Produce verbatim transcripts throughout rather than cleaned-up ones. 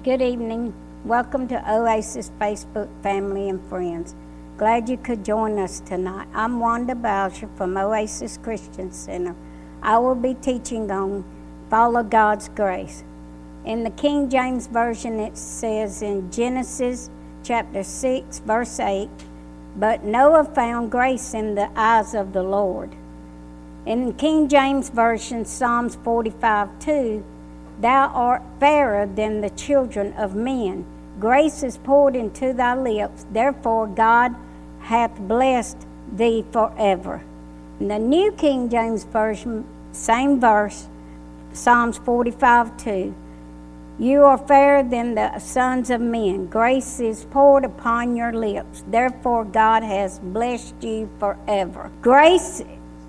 Good evening. Welcome to Oasis Facebook family and friends. Glad you could join us tonight. I'm Wanda Bowser from Oasis Christian Center. I will be teaching on Follow God's Grace. In the King James Version, it says in Genesis chapter six, verse eight, "But Noah found grace in the eyes of the Lord." In King James Version, Psalms forty-five two, "Thou art fairer than the children of men. Grace is poured into thy lips. Therefore God hath blessed thee forever." In the New King James Version, same verse, Psalms forty-five two, "You are fairer than the sons of men. Grace is poured upon your lips. Therefore God has blessed you forever." Grace...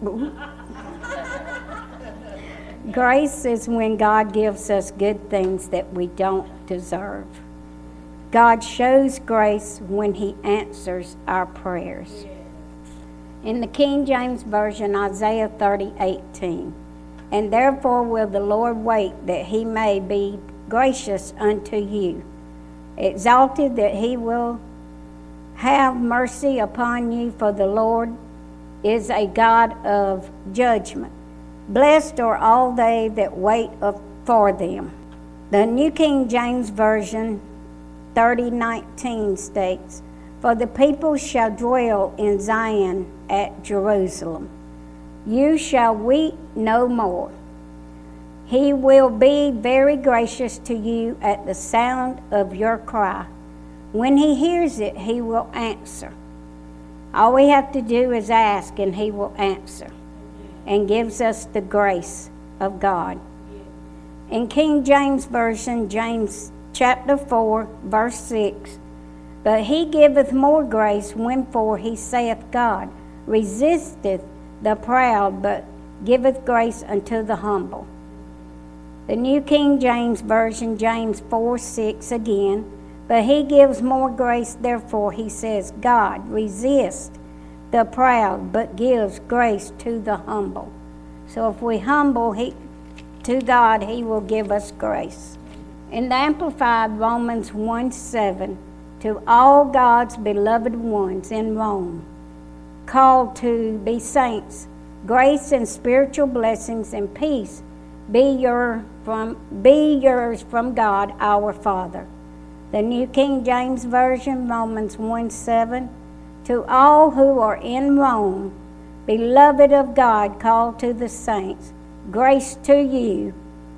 Grace is when God gives us good things that we don't deserve. God shows grace when he answers our prayers. In the King James Version, Isaiah thirty eighteen, "And therefore will the Lord wait that he may be gracious unto you, exalted that he will have mercy upon you, for the Lord is a God of judgment. Blessed are all they that wait for them." The New King James Version thirty nineteen states, "For the people shall dwell in Zion at Jerusalem. You shall weep no more. He will be very gracious to you at the sound of your cry. When he hears it, he will answer." All we have to do is ask and he will answer, and gives us the grace of God. In King James Version, James chapter four, verse six, "But he giveth more grace, wherefore he saith God, resisteth the proud, but giveth grace unto the humble." The New King James Version, James four six again, "But he gives more grace, therefore he says, God resist the proud, but gives grace to the humble." So if we humble he, to God, he will give us grace. In the Amplified, Romans one seven, "To all God's beloved ones in Rome, called to be saints, grace and spiritual blessings and peace be your from be yours from God our Father." The New King James Version, Romans one seven, "To all who are in Rome, beloved of God, called to the saints, grace to you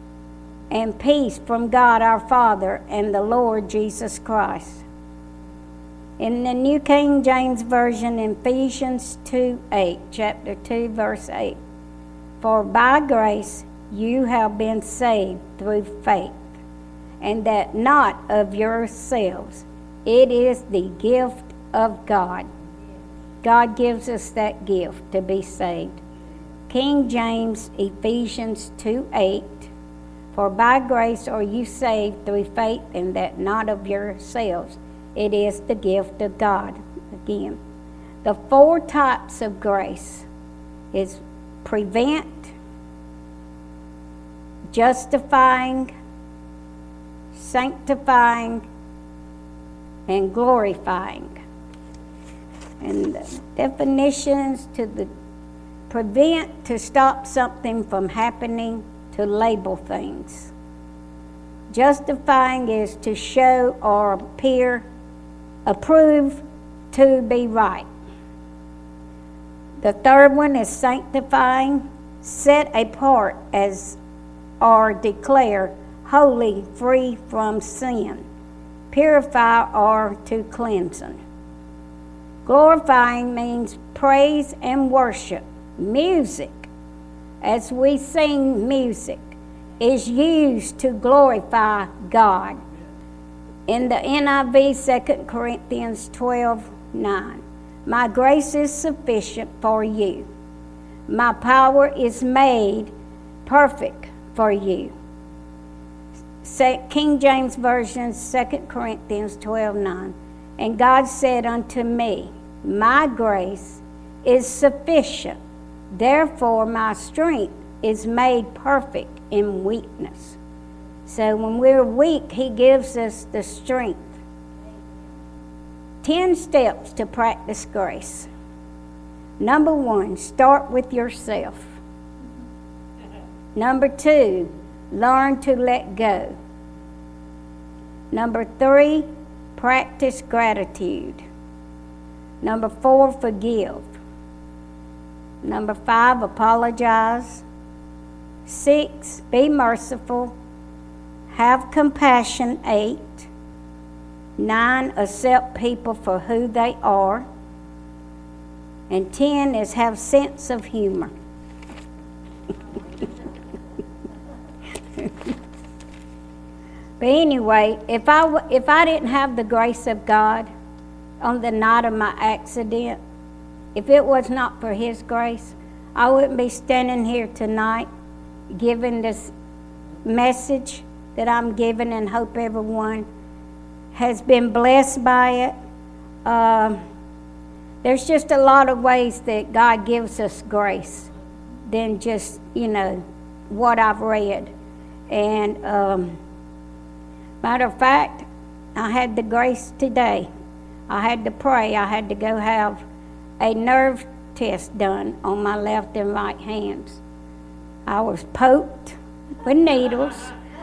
and peace from God our Father and the Lord Jesus Christ." In the New King James Version, Ephesians two eight, chapter two, verse eight, "For by grace you have been saved through faith, and that not of yourselves. It is the gift of God." God gives us that gift to be saved. King James, Ephesians two eight, "For by grace are you saved through faith, and that not of yourselves. It is the gift of God." Again, the four types of grace is prevent, justifying, sanctifying, and glorifying. And the definitions: to the prevent, to stop something from happening, to label things. Justifying is to show or appear, approve to be right. The third one is sanctifying, set apart as or declare holy, free from sin, purify or to cleansing. Glorifying means praise and worship. Music, as we sing music, is used to glorify God. In the N I V, Second Corinthians twelve nine, "My grace is sufficient for you. My power is made perfect for you." King James Version, Second Corinthians twelve nine, "And God said unto me, My grace is sufficient. Therefore my strength is made perfect in weakness." So when we're weak, he gives us the strength. Ten steps to practice grace. Number one, start with yourself. Number two, learn to let go. Number three, practice gratitude. Number four, forgive. Number five, apologize. Six, be merciful. Have compassion. Eight. Nine, accept people for who they are. And ten is have sense of humor. But anyway, if I, w- if I didn't have the grace of God on the night of my accident, if it was not for his grace, I wouldn't be standing here tonight giving this message that I'm giving, and hope everyone has been blessed by it. Uh, there's just a lot of ways that God gives us grace than just, you know, what I've read. And um, matter of fact, I had the grace today. I had to pray. I had to go have a nerve test done on my left and right hands. I was poked with needles.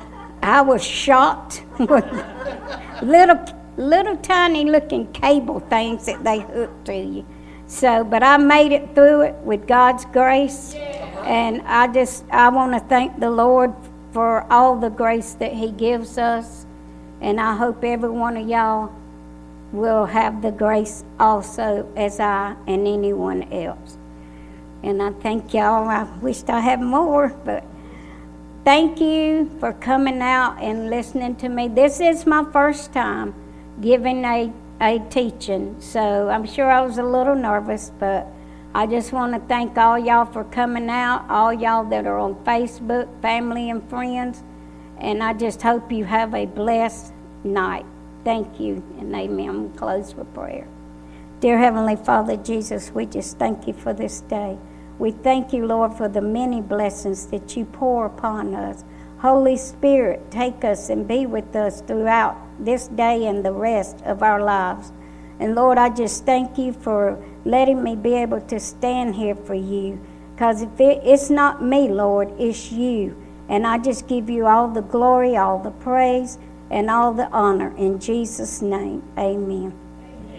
I was shot with little, little tiny looking cable things that they hook to you. So, but I made it through it with God's grace. And I just, I want to thank the Lord for all the grace that he gives us. And I hope every one of y'all will have the grace also as I and anyone else. And I thank y'all. I wished I had more, but thank you for coming out and listening to me. This is my first time giving a, a teaching, so I'm sure I was a little nervous, but I just want to thank all y'all for coming out, all y'all that are on Facebook, family and friends, and I just hope you have a blessed night. Thank you, and amen. I'm going to close with prayer. Dear Heavenly Father Jesus, we just thank you for this day. We thank you, Lord, for the many blessings that you pour upon us. Holy Spirit, take us and be with us throughout this day and the rest of our lives. And Lord, I just thank you for letting me be able to stand here for you. Because if it, it's not me, Lord, it's you. And I just give you all the glory, all the praise, and all the honor. In Jesus' name, amen.